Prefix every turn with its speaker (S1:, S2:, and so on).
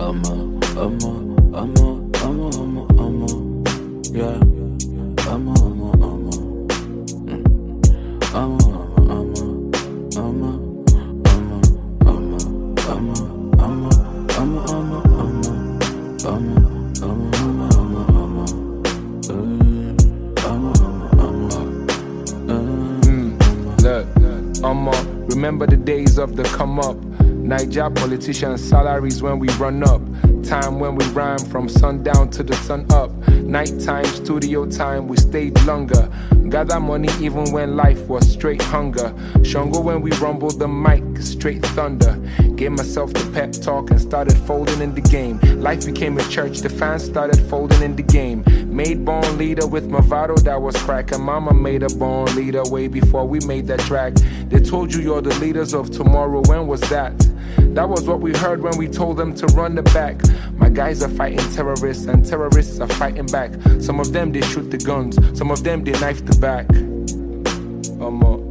S1: Yeah.
S2: Remember the days of the come up. Niger politicians' salaries when we run up. Time when we rhyme from sundown to the sun up. Nighttime, studio time, we stayed longer. Gather money even when life was straight hunger. Shango when we rumbled the mic, straight thunder. Gave myself the pep talk and started folding in the game. Life became a church, the fans started folding in the game. Made born leader with Movado that was crack. And mama made a born leader way before we made that track. They told you you're the leaders of tomorrow, when was that? That was what we heard when we told them to run the back. My guys are fighting terrorists and terrorists are fighting back. Some of them they shoot the guns, some of them they knife the back.